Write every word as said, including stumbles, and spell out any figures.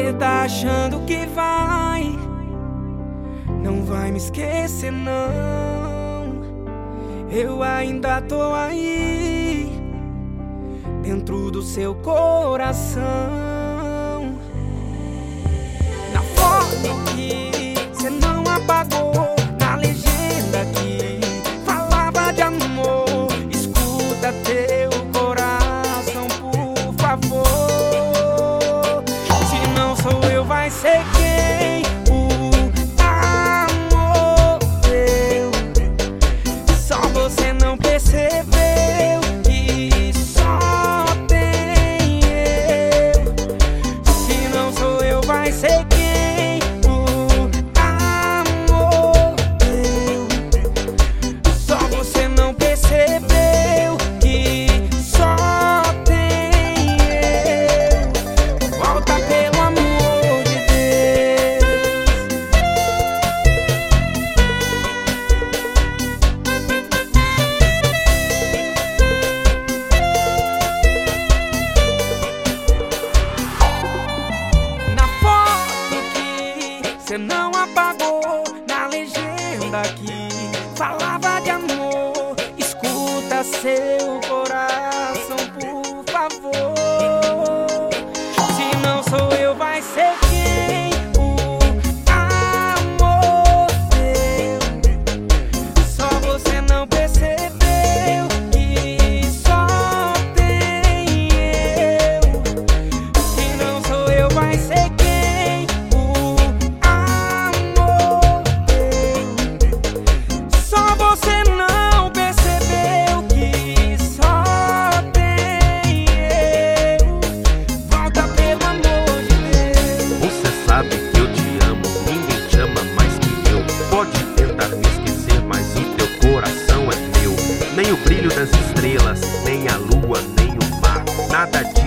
Você tá achando que vai, não vai me esquecer não. Eu ainda tô aí, dentro do seu coração. Na foto que cê não apagou, na legenda que falava de amor, escuta teu coração, por favor. Se não sou eu, vai ser quem? O amor teu. Só você não percebeu que só tem eu. Se não sou eu, vai ser quem? O amor teu. Só você não percebeu que só tem eu. Volta pelo amor de Deus. Na foto que cê não apagou, na legenda que falava de amor, escuta seu coração, por favor. Se não sou eu, vai ser quem? O amor teu. Só você não percebeu que só tem eu. Se não sou eu, vai ser quem? O amor teu. Só você não percebeu que só tem eu. Volta pelo amor de Deus. Você sabe que eu te amo, ninguém te ama mais que eu. Pode tentar me esquecer, mas o teu coração é meu. Nem o brilho das estrelas, nem a lua, nem o mar, nada disso